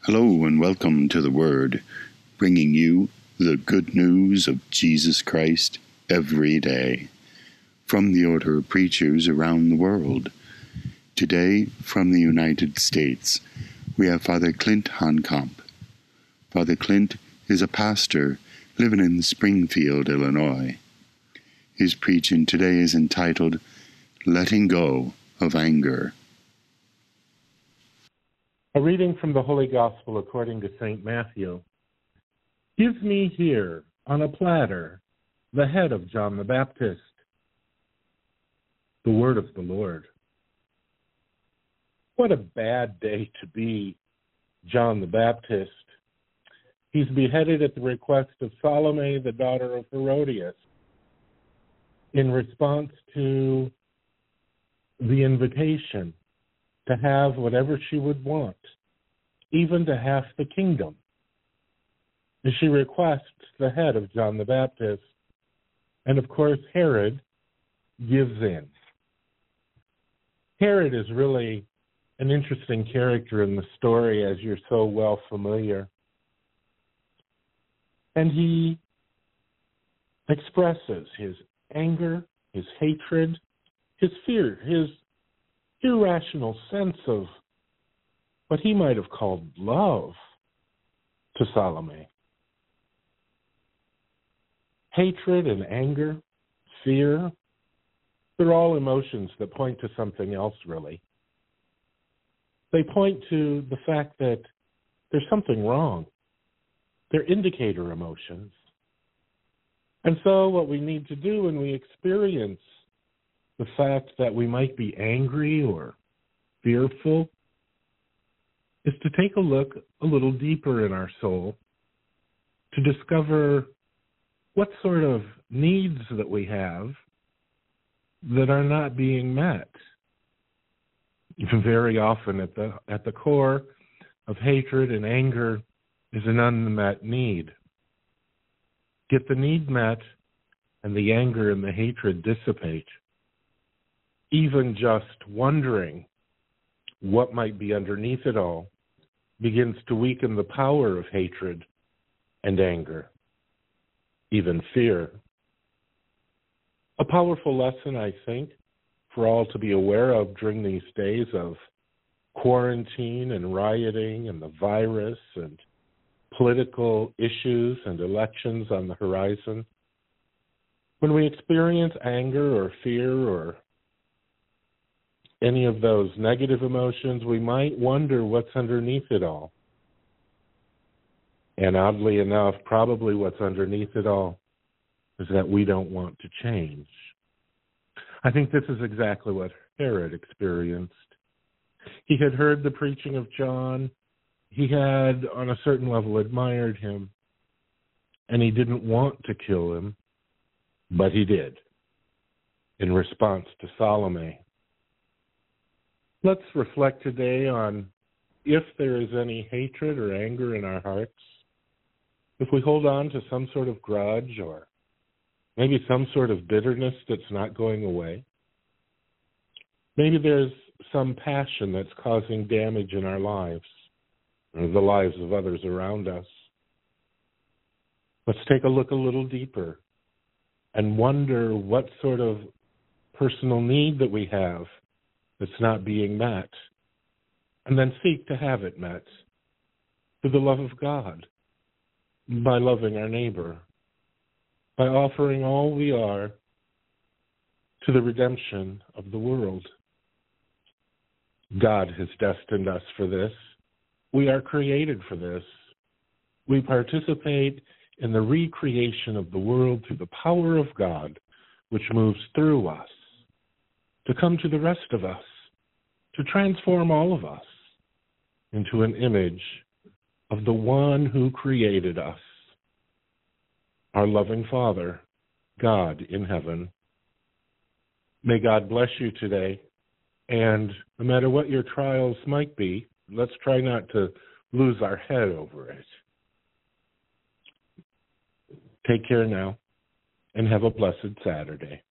Hello and welcome to The Word, bringing you the good news of Jesus Christ every day from the Order of Preachers around the world. Today, from the United States, we have Father Clint Honkamp. Father Clint is a pastor living in Springfield, Illinois. His preaching today is entitled, Letting Go of Anger. A reading from the Holy Gospel according to St. Matthew. Give me here, on a platter, the head of John the Baptist. The word of the Lord. What a bad day to be John the Baptist. He's beheaded at the request of Salome, the daughter of Herodias, in response to the invitation to have whatever she would want, even to half the kingdom. And she requests the head of John the Baptist. And of course, Herod gives in. Herod is really an interesting character in the story, as you're so well familiar. And he expresses his anger, his hatred, his fear, his irrational sense of what he might have called love to Salome. Hatred and anger, fear, they're all emotions that point to something else, really. They point to the fact that there's something wrong. They're indicator emotions. And so what we need to do when we experience the fact that we might be angry or fearful is to take a look a little deeper in our soul to discover what sort of needs that we have that are not being met. Very often at the core of hatred and anger is an unmet need. Get the need met and the anger and the hatred dissipate. Even just wondering what might be underneath it all begins to weaken the power of hatred and anger, even fear. A powerful lesson, I think, for all to be aware of during these days of quarantine and rioting and the virus and political issues and elections on the horizon. When we experience anger or fear or any of those negative emotions, we might wonder what's underneath it all. And oddly enough, probably what's underneath it all is that we don't want to change. I think this is exactly what Herod experienced. He had heard the preaching of John. He had, on a certain level, admired him. And he didn't want to kill him, but he did, in response to Salome. Let's reflect today on if there is any hatred or anger in our hearts, if we hold on to some sort of grudge or maybe some sort of bitterness that's not going away. Maybe there's some passion that's causing damage in our lives or the lives of others around us. Let's take a look a little deeper and wonder what sort of personal need that we have that's not being met, and then seek to have it met through the love of God, by loving our neighbor, by offering all we are to the redemption of the world. God has destined us for this. We are created for this. We participate in the recreation of the world through the power of God, which moves through us to come to the rest of us, to transform all of us into an image of the one who created us, our loving Father, God in heaven. May God bless you today, and no matter what your trials might be, let's try not to lose our head over it. Take care now, and have a blessed Saturday.